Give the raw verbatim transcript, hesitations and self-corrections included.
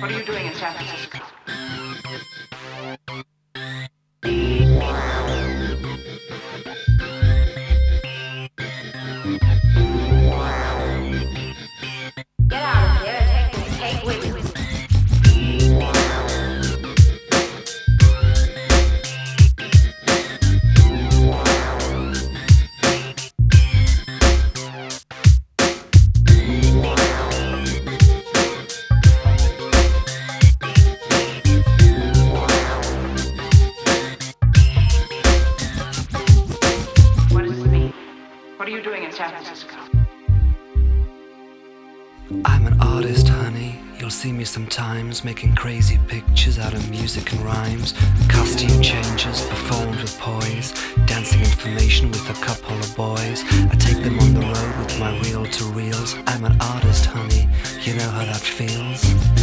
What are you doing in San Francisco? Get out of here and take this cake with you. What does it mean? What are you doing in San Francisco? I'm an artist, honey. You'll see me sometimes making crazy pictures out of music and rhymes. Costume changes, performed with poise. Dancing information with a couple of boys. I take them on the road with my reel-to-reels. I'm an artist, honey. You know how that feels?